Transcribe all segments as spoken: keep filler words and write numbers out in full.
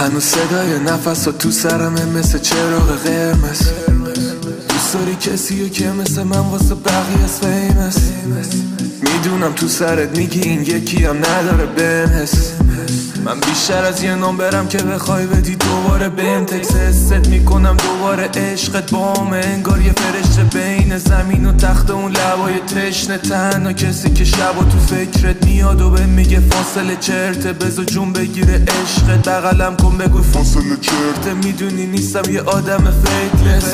هنوز صدای نفس و تو سرمه مثل چراغ قرمز. دوست داری کسیو که مثل من واسه بقیه از فیمس. میدونم تو سرت میگی این یکی هم نداره بهم حس. من بیشتر از یه نام برم که بخوای بدی دوباره بهم تکس. حست میکنم دوباره عشقت بامه، انگار یه فرشته بین زمین و تخت اون لبای تشنه. تنها کسی که شب و تو فکرت میاد و به میگه فاصله چرته. بذار جون بگیره عشقت، بغلم کن بگو فاصله چرته. میدونی نیستم یه آدم فیکلس.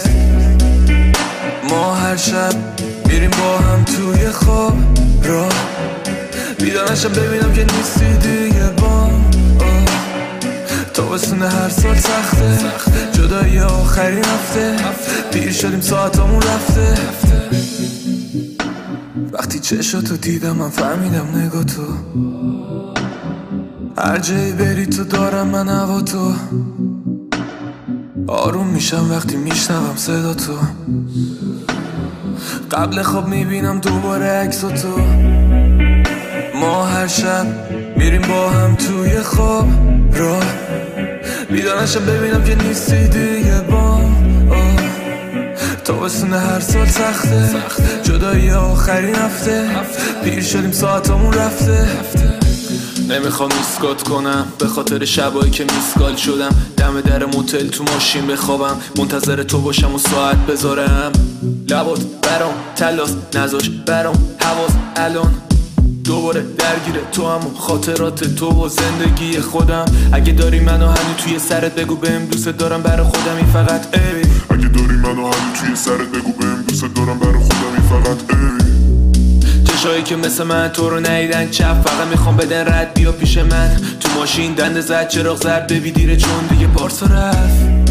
ما هر شب میریم با هم توی خواب راه، بیدارشم ببینم که نیستی دیگه بام. تابستون هر سال سخته، جدایی آخرین هفته. پیر شدیم ساعتامون رفته. وقتی چشاتو دیدم من فهمیدم نگاه تو، هر جایی بری تو دارم من هوا تو. آروم میشم وقتی میشنوم صدا تو، قبل خواب میبینم دوباره عکس تو. ما هر شب میریم با هم توی خواب راه، بیدارشم ببینم که نیستی دیگه بام. تابستون هر سال سخته، جدایی آخرین هفته. پیر شدیم ساعتامون رفته. نمیخوام میسکات کنم به خاطر شبایی که میسکال شدم. دم در موتل تو ماشین بخوابم، منتظر تو باشم و ساعت بذارم. لبات برام تلاس نذاش برام حواس الان دوباره درگیره تو هم خاطرات تو و زندگی خودم. اگه داری منو هنو توی سرت بگو بهم دوست دارم برا خودم این فقط ای. اگه داری منو هنو توی سرت بگو بهم دوست دارم برا خودم این فقط ای. چشایی که مثل من تو رو ندیدن چپ، فقط میخوام بدن رد بیا پیش من. تو ماشین دنده زد چراغ زرد ببی دیره چون دیگه پارسا رفت.